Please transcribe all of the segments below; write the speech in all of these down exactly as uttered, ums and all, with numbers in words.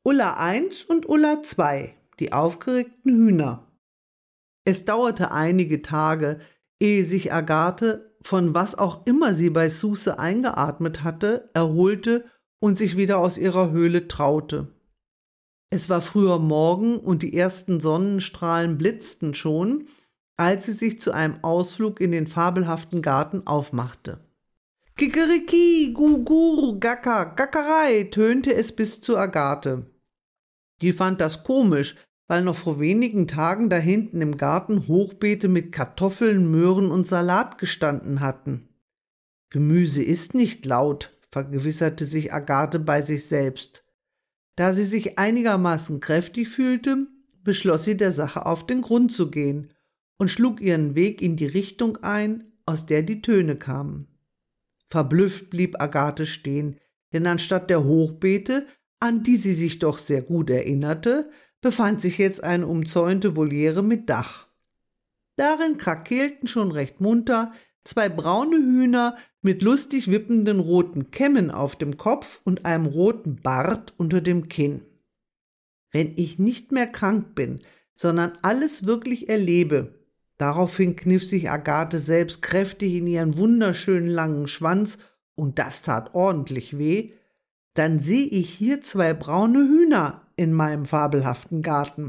Ulla eins und Ulla zwei, die aufgeregten Hühner. Es dauerte einige Tage, ehe sich Agathe, von was auch immer sie bei Suse eingeatmet hatte, erholte und sich wieder aus ihrer Höhle traute. Es war früher Morgen und die ersten Sonnenstrahlen blitzten schon, als sie sich zu einem Ausflug in den fabelhaften Garten aufmachte. Kikeriki, Gugur, Gacker, Gackerei, tönte es bis zu Agathe. Die fand das komisch, weil noch vor wenigen Tagen da hinten im Garten Hochbeete mit Kartoffeln, Möhren und Salat gestanden hatten. Gemüse ist nicht laut, vergewisserte sich Agathe bei sich selbst. Da sie sich einigermaßen kräftig fühlte, beschloss sie, der Sache auf den Grund zu gehen und schlug ihren Weg in die Richtung ein, aus der die Töne kamen. Verblüfft blieb Agathe stehen, denn anstatt der Hochbeete, an die sie sich doch sehr gut erinnerte, befand sich jetzt eine umzäunte Voliere mit Dach. Darin krakeelten schon recht munter zwei braune Hühner mit lustig wippenden roten Kämmen auf dem Kopf und einem roten Bart unter dem Kinn. Wenn ich nicht mehr krank bin, sondern alles wirklich erlebe, daraufhin kniff sich Agathe selbst kräftig in ihren wunderschönen langen Schwanz, und das tat ordentlich weh, dann sehe ich hier zwei braune Hühner in meinem fabelhaften Garten.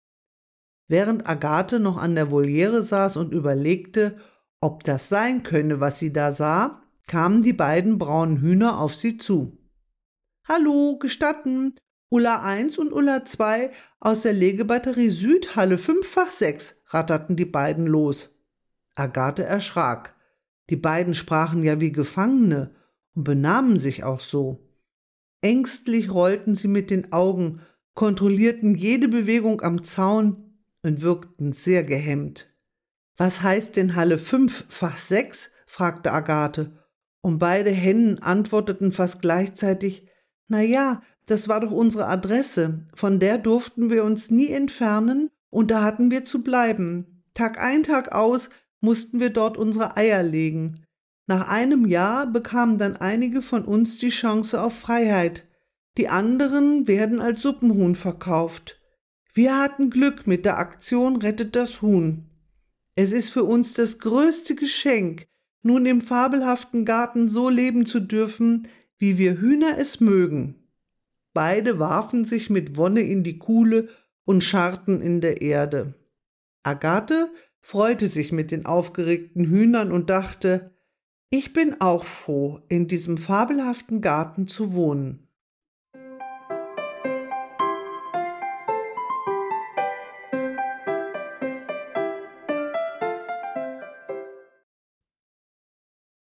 Während Agathe noch an der Voliere saß und überlegte, ob das sein könne, was sie da sah, kamen die beiden braunen Hühner auf sie zu. »Hallo, gestatten, Ulla eins und Ulla zwei aus der Legebatterie Süd, Halle fünffach sechs«, ratterten die beiden los. Agathe erschrak. Die beiden sprachen ja wie Gefangene und benahmen sich auch so. Ängstlich rollten sie mit den Augen, kontrollierten jede Bewegung am Zaun und wirkten sehr gehemmt. »Was heißt denn Halle fünffach sechs?« fragte Agathe, und beide Hennen antworteten fast gleichzeitig, »Na ja, das war doch unsere Adresse, von der durften wir uns nie entfernen und da hatten wir zu bleiben. Tag ein, Tag aus mussten wir dort unsere Eier legen. Nach einem Jahr bekamen dann einige von uns die Chance auf Freiheit. Die anderen werden als Suppenhuhn verkauft. Wir hatten Glück mit der Aktion Rettet das Huhn. Es ist für uns das größte Geschenk, nun im fabelhaften Garten so leben zu dürfen, wie wir Hühner es mögen.« Beide warfen sich mit Wonne in die Kuhle und scharrten in der Erde. Agathe freute sich mit den aufgeregten Hühnern und dachte, »Ich bin auch froh, in diesem fabelhaften Garten zu wohnen.«